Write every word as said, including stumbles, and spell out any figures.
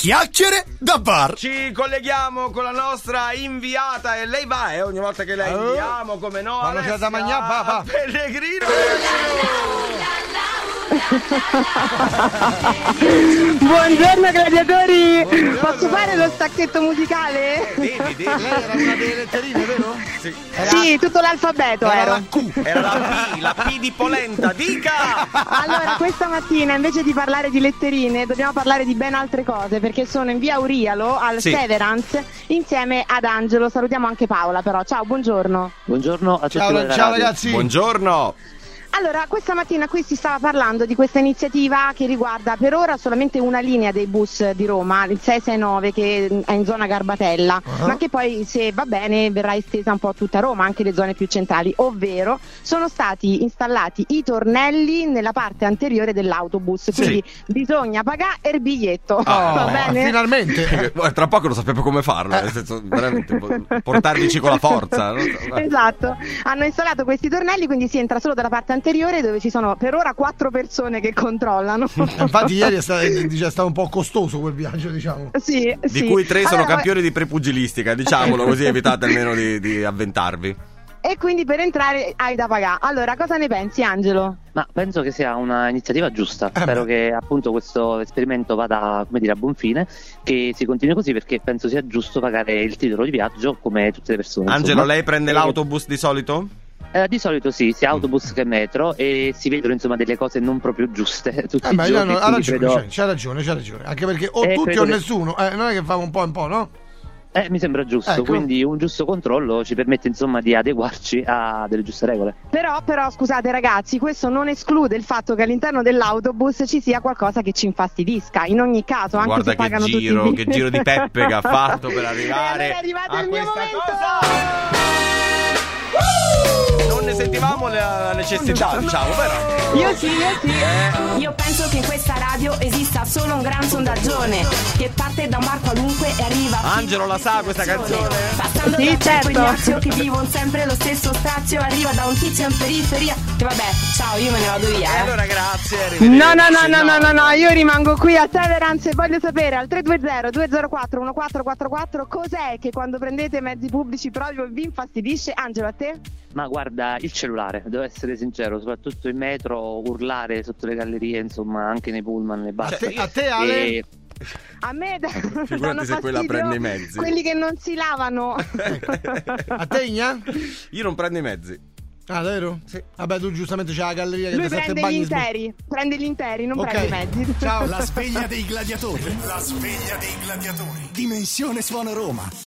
Chiacchiere da bar. Ci colleghiamo con la nostra inviata e lei va, eh, ogni volta che la inviamo, come no, quando c'è da mangiare, va, va. Pellegrino. Buongiorno gladiatori. Buongiorno. Posso fare lo stacchetto musicale? Eh, devi, devi. Lei era una delle letterine, vero? Sì. Era, Sì, tutto l'alfabeto era ero. la Q. Era la P, la P di polenta, dica! Allora, questa mattina invece di parlare di letterine dobbiamo parlare di ben altre cose, perché sono in via Aurialo al Sì. Severance insieme ad Angelo. Salutiamo anche Paola però. Ciao, buongiorno. Buongiorno a tutti Ciao, voi ciao ragazzi. ragazzi. Buongiorno. Allora, questa mattina qui si stava parlando di questa iniziativa che riguarda per ora solamente una linea dei bus di Roma, il sei sei nove, che è in zona Garbatella, Uh-huh. ma che poi, se va bene, verrà estesa un po' a tutta Roma, anche le zone più centrali, ovvero sono stati installati i tornelli nella parte anteriore dell'autobus, quindi bisogna pagare il biglietto, Ah, va no, bene? Finalmente. Eh, Tra poco non sapevo come farlo, nel senso, veramente, portarvici con la forza. Non so. Esatto, hanno installato questi tornelli, quindi si entra solo dalla parte anteriore, dove ci sono per ora quattro persone che controllano. Infatti ieri è stato, dice, è stato un po' costoso quel viaggio, diciamo. Sì, Di sì. cui tre sono Allora, campioni di prepugilistica, diciamolo, così evitate almeno di, di avventarvi. E quindi per entrare hai da pagare. Allora, cosa ne pensi, Angelo? Ma penso che sia una iniziativa giusta. Eh Spero beh. che appunto questo esperimento vada, come dire, a buon fine, che si continui così, perché penso sia giusto pagare il titolo di viaggio come tutte le persone. Angelo, insomma. lei prende Eh, l'autobus di solito? Eh, di solito sì, sia autobus che metro, e si vedono insomma delle cose non proprio giuste tutti Eh i beh, giorni. no, ha quindi ragione, credo- c'ha, c'ha ragione, c'ha ragione. Anche perché o Eh, tutti credo o che- nessuno, eh, non è che fa un po' un po', no? Eh, mi sembra giusto, Ecco. quindi un giusto controllo ci permette insomma di adeguarci a delle giuste regole. Però, però, scusate ragazzi, questo non esclude il fatto che all'interno dell'autobus ci sia qualcosa che ci infastidisca. In ogni caso, anche Guarda se che pagano giro, tutti che giro di Peppe che ha fatto per E arrivare allora è arrivato a il mio questa momento! cosa. Non ne sentivamo la necessità, diciamo, però. Io sì, io sì. Io penso che in questa radio esista solo un gran sondaggione che parte da un bar qualunque e arriva fino Angelo la sa questa canzone? Passando Sì, da Cerco certo. Ignazio che vivono sempre lo stesso strazio, arriva da un tizio in periferia che vabbè, ciao, io me ne vado E via. eh. allora grazie, arrivederci. No, no, no, no, no, no, no, io rimango qui a Severance e voglio sapere al tre due zero due zero quattro uno quattro quattro quattro cos'è che quando prendete mezzi pubblici proprio vi infastidisce. Angelo, a te? Ma guarda, il cellulare, devo essere sincero, soprattutto in metro, urlare sotto le gallerie, insomma, anche nei pullman, nei A bus. te, a te Ale? E- A me da- Figurati danno se quella fastidio prende i mezzi. quelli che non si lavano. A te Igna? Io non prendo i mezzi. Ah, davvero? Sì. Vabbè, tu giustamente c'è la galleria che Lui da sette prende gli bagni. interi, prende gli interi, non Ok. prende i mezzi. Ciao. La sveglia dei gladiatori. La sveglia dei gladiatori. Dimensione Suono Roma.